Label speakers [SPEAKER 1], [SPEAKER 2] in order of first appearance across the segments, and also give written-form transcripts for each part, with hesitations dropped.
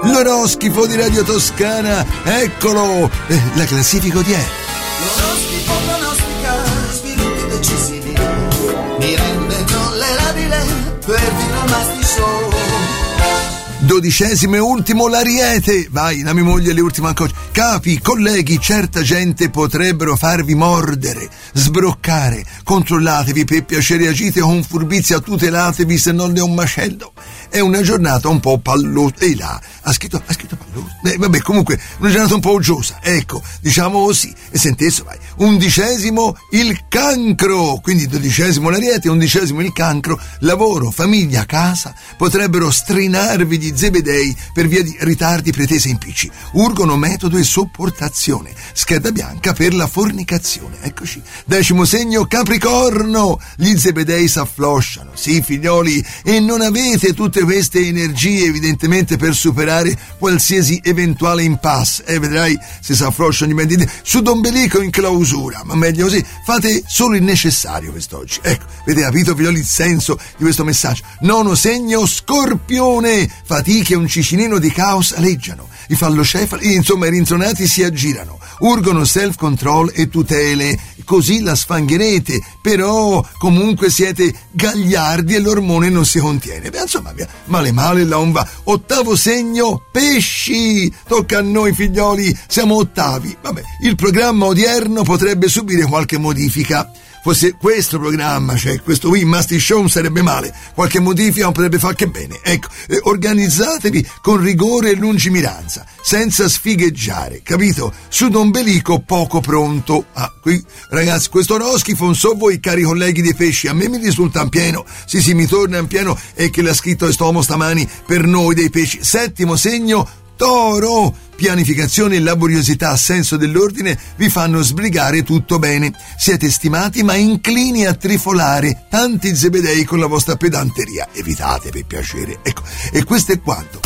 [SPEAKER 1] L'oroscopo di Radio Toscana, eccolo, la classifica odierna.
[SPEAKER 2] L'oroscopo pronostica sviluppi decisivi, mi rende tollerabile perfino il Masti Show.
[SPEAKER 1] 12° e ultimo l'Ariete. Vai, la mia moglie le ultime ancora. Capi, colleghi, certa gente potrebbero farvi mordere, sbroccare. Controllatevi per piacere, agite con furbizia, tutelatevi, se non è un macello. È una giornata un po' pallosa. E là, ha scritto pallosa. Vabbè, comunque, una giornata un po' uggiosa. Ecco, diciamo così. E sentesse, vai. 11° il Cancro. Quindi 12° l'Ariete, 11° il Cancro. Lavoro, famiglia, casa potrebbero strinarvi gli zebedei per via di ritardi, pretese e impicci. Urgono metodo e sopportazione. Scheda bianca per la fornicazione. Eccoci. 10° segno Capricorno. Gli zebedei s'afflosciano. Sì, figlioli, e non avete tutte queste energie evidentemente per superare qualsiasi eventuale impasse. Vedrai se s'afflosciano gli menditi. Su d'ombelico in clausura. Ma meglio così. Fate solo il necessario quest'oggi. Ecco, avete capito, figlioli, il senso di questo messaggio. 9° segno Scorpione. Fatiche e un cicinino di caos aleggiano. I fallocefali, insomma i rinzonati, si aggirano. Urgono self-control e tutele. Così la sfangherete, però comunque siete gagliardi e l'ormone non si contiene. Beh, insomma, male la va. 8° segno Pesci. Tocca a noi, figlioli, siamo ottavi. Vabbè, il programma odierno potrebbe subire qualche modifica. Fosse questo programma, cioè questo Masti Show, sarebbe male. Qualche modifica non potrebbe far che bene. Ecco, organizzatevi con rigore e lungimiranza, senza sfigheggiare, capito? Su d'ombelico poco pronto. Qui, ragazzi, questo oroscopo, non so voi, cari colleghi dei pesci, a me mi risulta in pieno. Sì, mi torna in pieno, e che l'ha scritto Estomo stamani per noi dei pesci. 7° segno Toro. Pianificazione e laboriosità, senso dell'ordine vi fanno sbrigare tutto bene. Siete stimati ma inclini a trifolare tanti zebedei con la vostra pedanteria. Evitate, per piacere. Ecco, e questo è quanto.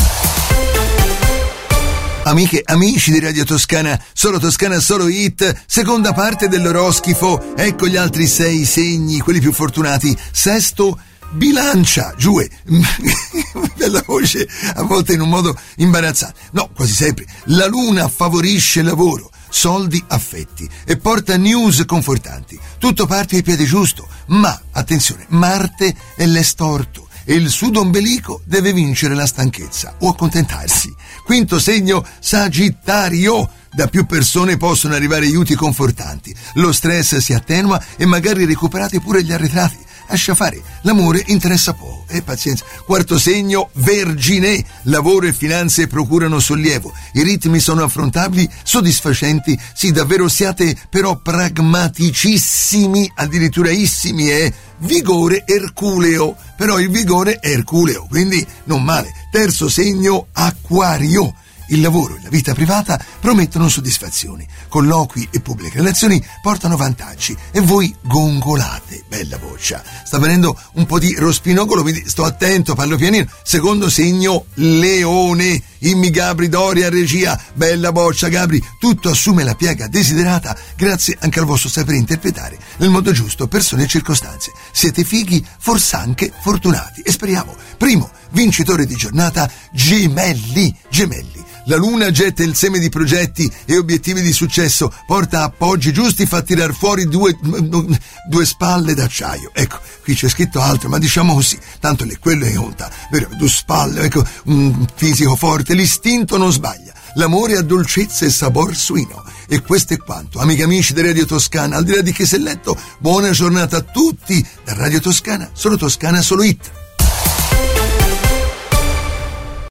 [SPEAKER 1] Amiche, amici di Radio Toscana, solo hit, seconda parte dell'oroscopo. Ecco gli altri 6 segni, quelli più fortunati. 6° Bilancia, giù, bella voce, a volte in un modo imbarazzante. No, quasi sempre. La luna favorisce lavoro, soldi, affetti e porta news confortanti. Tutto parte ai piedi giusto, ma, attenzione, Marte è l'estorto e il sudombelico deve vincere la stanchezza o accontentarsi. 5° segno Sagittario. Da più persone possono arrivare aiuti confortanti. Lo stress si attenua e magari recuperate pure gli arretrati. Lascia fare, l'amore interessa poco, pazienza. 4° segno Vergine. Lavoro e finanze procurano sollievo. I ritmi sono affrontabili, soddisfacenti. Sì, davvero siate però pragmaticissimi, addirittura issimi. Vigore erculeo, però il vigore è erculeo, quindi non male. 3° segno Acquario. Il lavoro e la vita privata promettono soddisfazioni. Colloqui e pubbliche relazioni portano vantaggi e voi gongolate. Bella boccia. Sta venendo un po' di rospinogolo, quindi sto attento, parlo pianino. 2° segno Leone. Immi Gabri, Doria, regia. Bella boccia, Gabri. Tutto assume la piega desiderata grazie anche al vostro sapere interpretare nel modo giusto persone e circostanze. Siete fighi, fors'anche fortunati. E speriamo. 1° vincitore di giornata, Gemelli. La luna getta il seme di progetti e obiettivi di successo, porta appoggi giusti, fa tirar fuori due spalle d'acciaio. Ecco, qui c'è scritto altro, ma diciamo così, tanto è quello che conta, vero? 2 spalle, ecco, un fisico forte, l'istinto non sbaglia. L'amore ha dolcezza e sapor suino. E questo è quanto. Amiche e amici di Radio Toscana, al di là di chi si è letto, buona giornata a tutti. Da Radio Toscana, solo hit.